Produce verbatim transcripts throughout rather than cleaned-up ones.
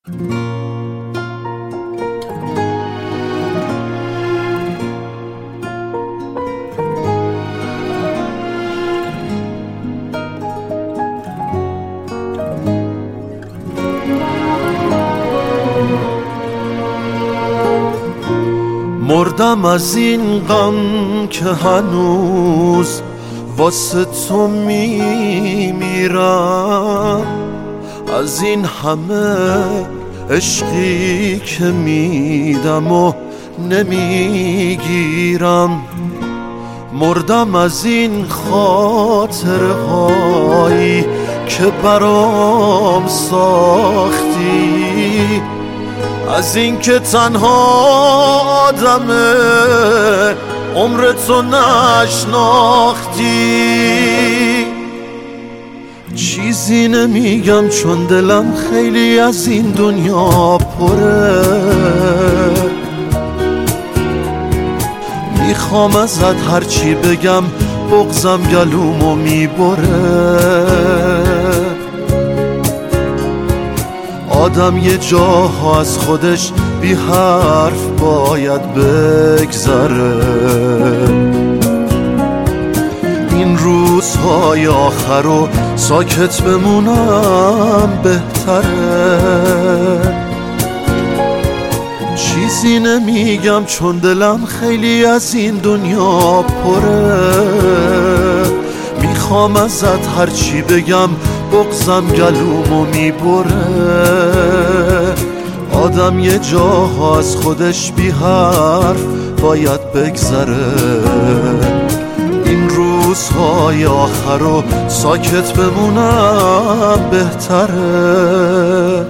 مردم از این غم که هنوز واسه تو میمیرم، از این همه عشقی که میدم و نمیگیرم. مردم از این خاطرهایی که برام ساختی، از این که تنها آدمه عمر تو نشناختی. چیزی نمیگم چون دلم خیلی از این دنیا پره، میخوام ازت هرچی بگم بغضم گلومو میبره. آدم یه جاها از خودش بی حرف باید بگذره، این روزهای آخر رو ساکت بمونم بهتره. چیزی نمیگم چون دلم خیلی از این دنیا پره، میخوام ازت هرچی بگم بغضم گلومو میبره. آدم یه جاها از خودش بی حرف باید بگذره، این روزهای آخر رو ساکت بمونم بهتره.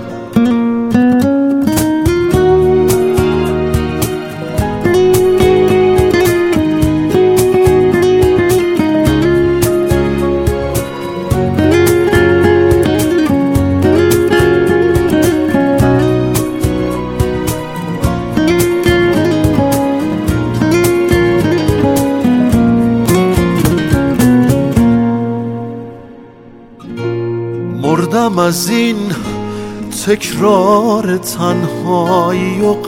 مردم از این تکرار تنهایی و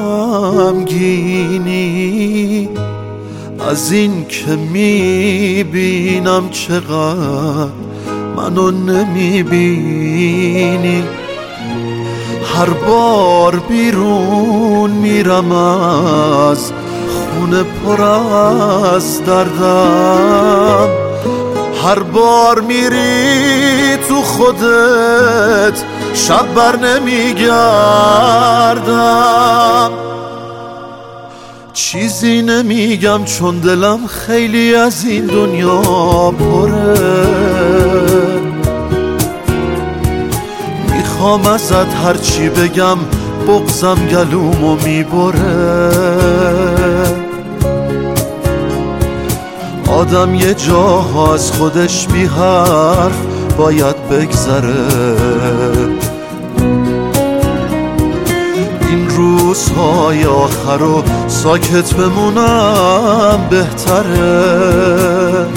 غمگینی، از این که میبینم چقدر منو نمیبینی. هر بار بیرون میرم از خونه پر از دردم، هر بار میری تو خودت شب بر نمیگردم. چیزی نمیگم چون دلم خیلی از این دنیا پره، میخوام ازت هرچی بگم بغضم گلومو میبره. آدم یه جاها از خودش بی حرف باید بگذره، این روزهای آخر رو ساکت بمونم بهتره.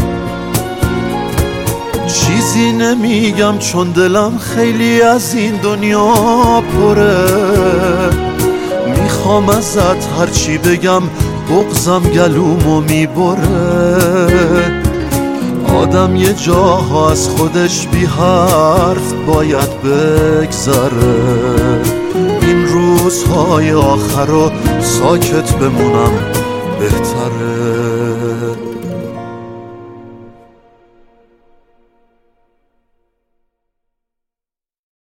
چیزی نمیگم چون دلم خیلی از این دنیا پره، میخوام ازت هرچی بگم بغضم گلومو میبره. آدم یه جاها از خودش بی حرف باید بگذره، این روزهای آخر رو ساکت بمونم بهتره.